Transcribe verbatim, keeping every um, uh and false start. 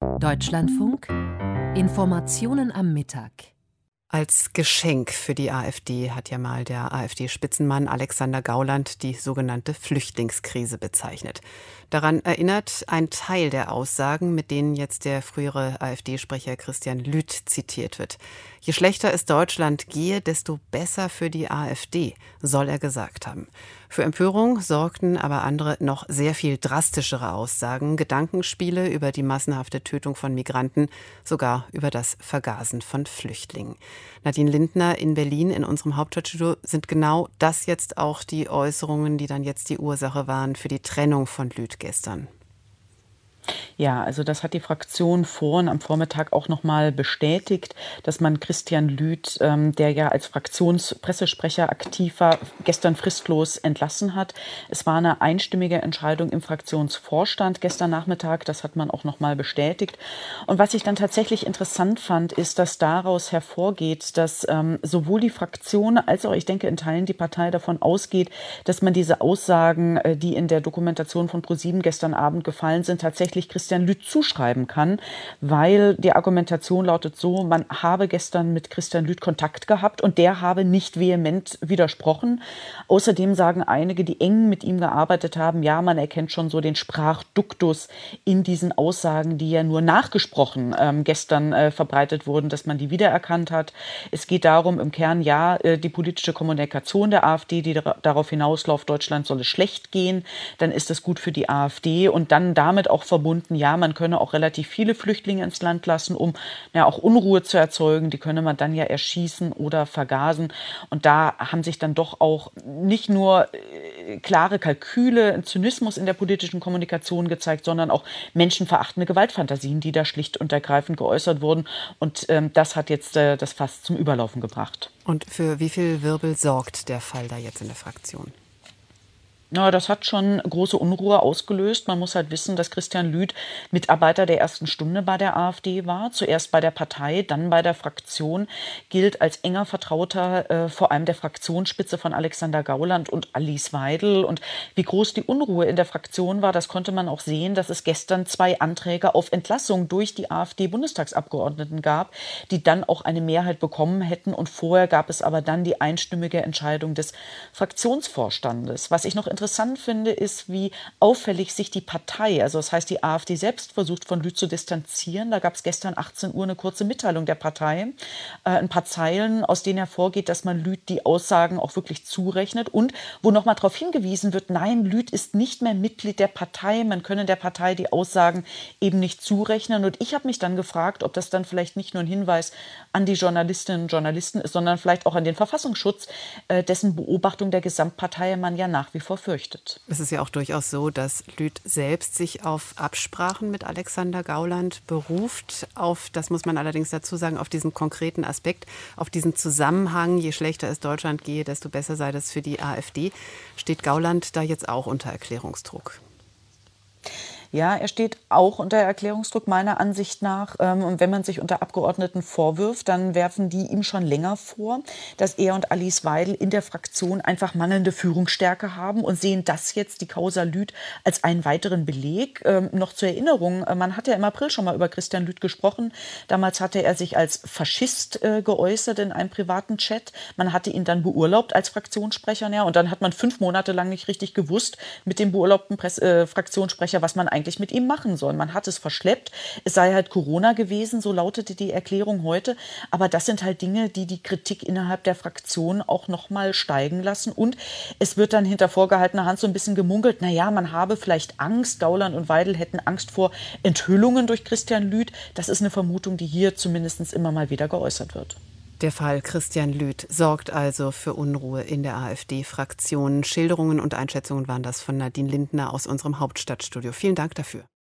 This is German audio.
Deutschlandfunk Informationen am Mittag. Als Geschenk für die AfD hat ja mal der AfD-Spitzenmann Alexander Gauland die sogenannte Flüchtlingskrise bezeichnet. Daran erinnert ein Teil der Aussagen, mit denen jetzt der frühere AfD-Sprecher Christian Lüth zitiert wird. Je schlechter es Deutschland gehe, desto besser für die AfD, soll er gesagt haben. Für Empörung sorgten aber andere noch sehr viel drastischere Aussagen, Gedankenspiele über die massenhafte Tötung von Migranten, sogar über das Vergasen von Flüchtlingen. Nadine Lindner in Berlin in unserem Hauptstadtstudio. Sind genau das jetzt auch die Äußerungen, die dann jetzt die Ursache waren für die Trennung von Lüth gestern? Ja, also das hat die Fraktion vorhin am Vormittag auch noch mal bestätigt, dass man Christian Lüth, ähm, der ja als Fraktionspressesprecher aktiv war, gestern fristlos entlassen hat. Es war eine einstimmige Entscheidung im Fraktionsvorstand gestern Nachmittag, das hat man auch noch mal bestätigt. Und was ich dann tatsächlich interessant fand, ist, dass daraus hervorgeht, dass ähm, sowohl die Fraktion als auch, ich denke, in Teilen die Partei davon ausgeht, dass man diese Aussagen, äh, die in der Dokumentation von ProSieben gestern Abend gefallen sind, tatsächlich Christian Lüth zuschreiben kann, weil die Argumentation lautet so, man habe gestern mit Christian Lüth Kontakt gehabt und der habe nicht vehement widersprochen. Außerdem sagen einige, die eng mit ihm gearbeitet haben, ja, man erkennt schon so den Sprachduktus in diesen Aussagen, die ja nur nachgesprochen ähm, gestern äh, verbreitet wurden, dass man die wiedererkannt hat. Es geht darum, im Kern, ja, äh, die politische Kommunikation der AfD, die dar- darauf hinausläuft, Deutschland solle schlecht gehen, dann ist das gut für die AfD und dann damit auch verbunden, ja, man könne auch relativ viele Flüchtlinge ins Land lassen, um ja auch Unruhe zu erzeugen. Die könne man dann ja erschießen oder vergasen. Und da haben sich dann doch auch nicht nur äh, klare Kalküle, Zynismus in der politischen Kommunikation gezeigt, sondern auch menschenverachtende Gewaltfantasien, die da schlicht und ergreifend geäußert wurden. Und ähm, das hat jetzt äh, das Fass zum Überlaufen gebracht. Und für wie viel Wirbel sorgt der Fall da jetzt in der Fraktion? Ja, das hat schon große Unruhe ausgelöst. Man muss halt wissen, dass Christian Lüth Mitarbeiter der ersten Stunde bei der AfD war. Zuerst bei der Partei, dann bei der Fraktion. Gilt als enger Vertrauter äh, vor allem der Fraktionsspitze von Alexander Gauland und Alice Weidel. Und wie groß die Unruhe in der Fraktion war, das konnte man auch sehen, dass es gestern zwei Anträge auf Entlassung durch die AfD-Bundestagsabgeordneten gab, die dann auch eine Mehrheit bekommen hätten. Und vorher gab es aber dann die einstimmige Entscheidung des Fraktionsvorstandes. Was ich noch interessant finde, ist, wie auffällig sich die Partei, also das heißt die AfD selbst, versucht von Lüth zu distanzieren. Da gab es gestern achtzehn Uhr eine kurze Mitteilung der Partei, äh, ein paar Zeilen, aus denen hervorgeht, dass man Lüth die Aussagen auch wirklich zurechnet und wo nochmal darauf hingewiesen wird, nein, Lüth ist nicht mehr Mitglied der Partei, man könne der Partei die Aussagen eben nicht zurechnen. Und ich habe mich dann gefragt, ob das dann vielleicht nicht nur ein Hinweis an die Journalistinnen und Journalisten ist, sondern vielleicht auch an den Verfassungsschutz, äh, dessen Beobachtung der Gesamtpartei man ja nach wie vor fürchtet. Es ist ja auch durchaus so, dass Lüth selbst sich auf Absprachen mit Alexander Gauland beruft, auf, das muss man allerdings dazu sagen, auf diesen konkreten Aspekt, auf diesen Zusammenhang, je schlechter es Deutschland gehe, desto besser sei das für die AfD. Steht Gauland da jetzt auch unter Erklärungsdruck? Ja, er steht auch unter Erklärungsdruck meiner Ansicht nach. Und wenn man sich unter Abgeordneten vorwirft, dann werfen die ihm schon länger vor, dass er und Alice Weidel in der Fraktion einfach mangelnde Führungsstärke haben und sehen das jetzt, die Causa Lüth, als einen weiteren Beleg. Ähm, noch zur Erinnerung, man hat ja im April schon mal über Christian Lüth gesprochen. Damals hatte er sich als Faschist äh, geäußert in einem privaten Chat. Man hatte ihn dann beurlaubt als Fraktionssprecher. Ja, und dann hat man fünf Monate lang nicht richtig gewusst mit dem beurlaubten Press- äh, Fraktionssprecher, was man eigentlich mit ihm machen soll. Man hat es verschleppt. Es sei halt Corona gewesen, so lautete die Erklärung heute. Aber das sind halt Dinge, die die Kritik innerhalb der Fraktion auch noch mal steigen lassen. Und es wird dann hinter vorgehaltener Hand so ein bisschen gemunkelt, naja, man habe vielleicht Angst, Gauland und Weidel hätten Angst vor Enthüllungen durch Christian Lüth. Das ist eine Vermutung, die hier zumindest immer mal wieder geäußert wird. Der Fall Christian Lüth sorgt also für Unruhe in der AfD-Fraktion. Schilderungen und Einschätzungen waren das von Nadine Lindner aus unserem Hauptstadtstudio. Vielen Dank dafür.